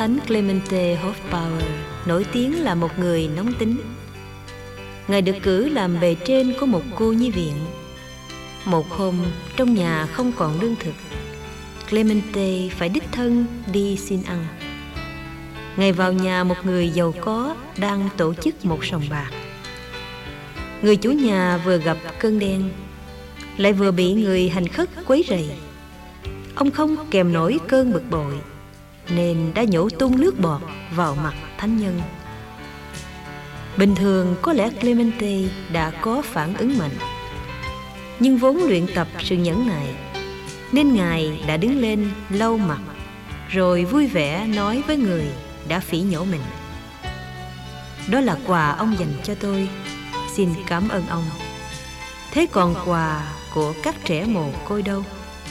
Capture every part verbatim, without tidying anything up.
Thánh Clemente Hofbauer nổi tiếng là một người nóng tính. Ngài được cử làm bề trên của một cô nhi viện. Một hôm, trong nhà không còn lương thực, Clemente phải đích thân đi xin ăn. Ngài vào nhà một người giàu có đang tổ chức một sòng bạc. Người chủ nhà vừa gặp cơn đen, lại vừa bị người hành khất quấy rầy. Ông không kèm nổi cơn bực bội, nên đã nhổ tung nước bọt vào mặt thánh nhân. Bình thường có lẽ Clemente đã có phản ứng mạnh, nhưng vốn luyện tập sự nhẫn nại, nên Ngài đã đứng lên lau mặt, rồi vui vẻ nói với người đã phỉ nhổ mình: "Đó là quà ông dành cho tôi, xin cảm ơn ông. Thế còn quà của các trẻ mồ côi đâu?"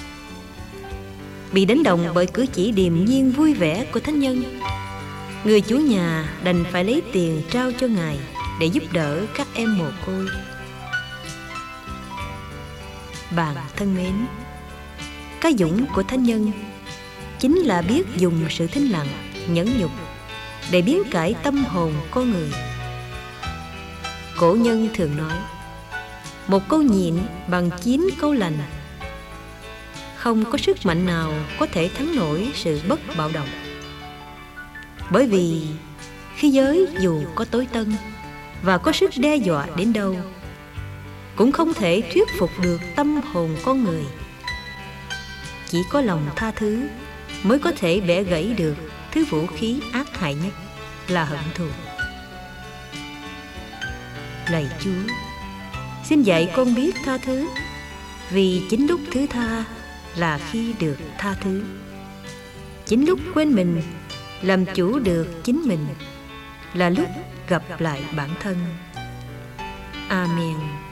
Bị đánh động bởi cử chỉ điềm nhiên vui vẻ của thánh nhân, người chủ nhà đành phải lấy tiền trao cho Ngài để giúp đỡ các em mồ côi. Bạn thân mến, cái dũng của thánh nhân chính là biết dùng sự thinh lặng, nhẫn nhục để biến cải tâm hồn con người. Cổ nhân thường nói: một câu nhịn bằng chín câu lành. Không có sức mạnh nào có thể thắng nổi sự bất bạo động. Bởi vì khi giới dù có tối tân và có sức đe dọa đến đâu, cũng không thể thuyết phục được tâm hồn con người. Chỉ có lòng tha thứ mới có thể bẻ gãy được thứ vũ khí ác hại nhất là hận thù. Lạy Chúa, xin dạy con biết tha thứ, vì chính lúc thứ tha là khi được tha thứ. Chính lúc quên mình, làm chủ được chính mình, là lúc gặp lại bản thân. Amen.